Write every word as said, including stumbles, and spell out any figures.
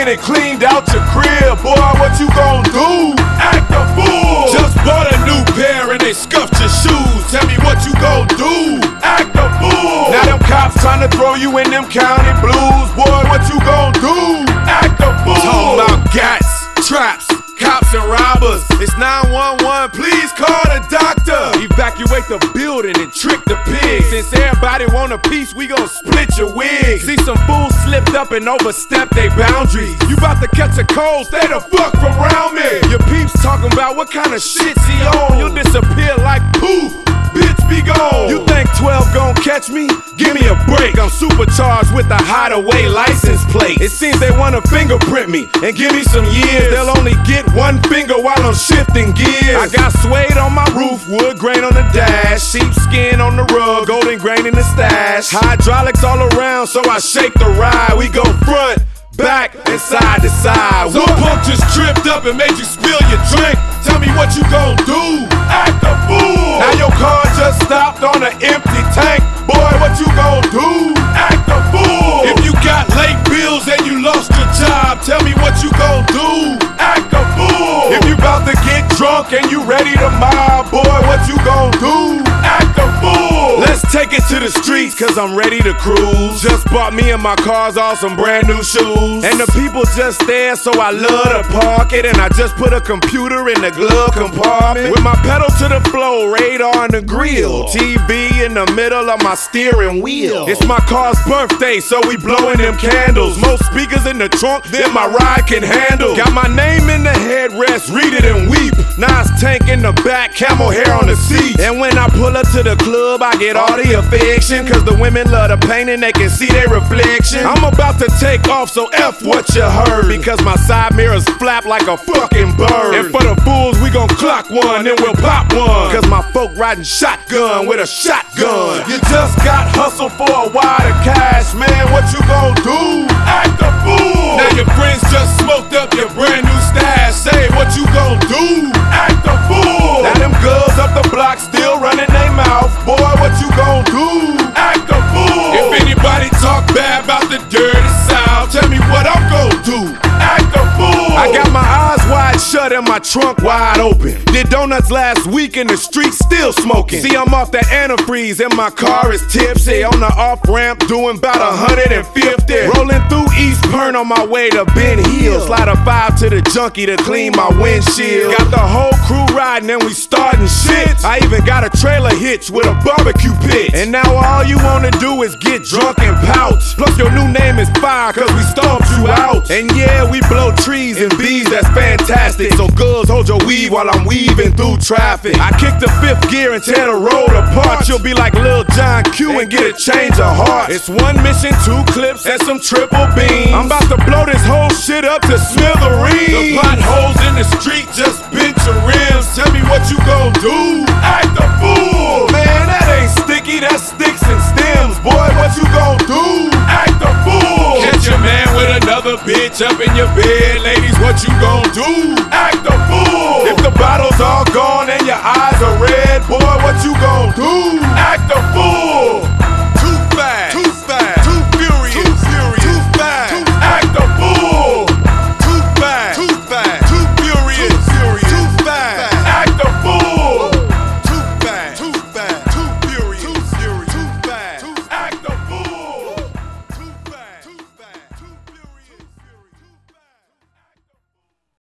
in and cleaned out your crib. Boy, what you gon' do? Act a fool. Just bought a new pair and they scuffed your shoes. Tell me what you gon' do? Act a fool. Now them cops tryna throw you in them county blues. Boy, what you gon' do? Act a fool. Talking about gats, traps, cops and robbers. It's nine one one, please call the doctor. Evacuate the building and trick the pigs. Since everybody want a piece, we gon' split your wig. See some fools slipped up and overstepped their boundaries. You bout to catch a cold, stay the fuck from around me. Your peeps talking about what kind of shit's he on. You'll disappear like poof, bitch be gone. You think twelve gon' catch me? Give me a break. I'm supercharged with a hideaway license plate. It seems they wanna fingerprint me and give me some years. They'll only get one finger while I'm shifting gears. I got suede on my roof, wood grain on the dash, sheepskin on the rug, golden grain in the stash. Hydraulics all around, so I shake the ride. We go front, back, and side to side. Some punk just tripped up and made you spill your drink. Tell me what you gon' do? Act a fool. Now your car just stopped on an empty tank. Boy, what you gon' do? Act a fool. If you got late bills and you lost your job, tell me what you gon' do? Act a fool. If you bout to get drunk and you ready to mob, boy, what you gon' do? Act a fool. Let's take it to the streets, cause I'm ready to cruise. Just bought me and my cars all some brand new shoes. And the people just there, so I love to park it. And I just put a computer in the glove compartment with my pedal to the floor, radar on the grill, T V in the middle of my steering wheel. It's my car's birthday, so we blowing them candles. Most speakers in the trunk than my ride can handle. Got my name in the headrest, read it and weep. Nas tank in the back, camel hair on the seat. And when I pull up to the club, I get all the affection, cause the women love the paint and they can see their reflection. I'm about to take off, so F what you heard, because my side mirrors flap like a fucking bird. And for the fools, we gon' clock one, then we'll pop one, cause my folk riding shotgun with a shotgun. You just got hustled for a wad of cash, man, what you gon' do? Act a fool. Now your friends just smoked up your brand new stash. Say what you gon' do? Act a fool. Now them girls up the block still running their mouth. Boy, what you gon' do? Act a fool. If anybody talk bad about the dirty South, tell me what I'm gon' do. Act a fool. I got my eyes wide shut and my trunk wide open. Did donuts last week in the street, still smoking. See, I'm off that antifreeze and my car is tipsy. On the off-ramp doing about one hundred fifty. Rolling through East Pern on my way to Ben Hill. Slide a five to the junkie to clean my windshield. Got the whole crew riding and we starting shit. I even got a trailer hitch with a barbecue pit. And now all you wanna do is get drunk and pout. Plus your new name is fire, cause we stomped you out. And yeah, we blow trees and bees, that's fantastic. So girls, hold your weave while I'm weaving through traffic. I kick the fifth gear and tear the road apart. You'll be like Lil John Q and get a change of heart. It's one mission, two clips, and some triple beams. I'm about to blow this whole shit up to smithereens. The potholes in the street just bent your rims. Tell me what you gon' do? Act a fool. Man, that ain't sticky, that's sticks and stems. Boy, what you gon' do? Act a fool. Catch your man with another bitch up in your bed, lady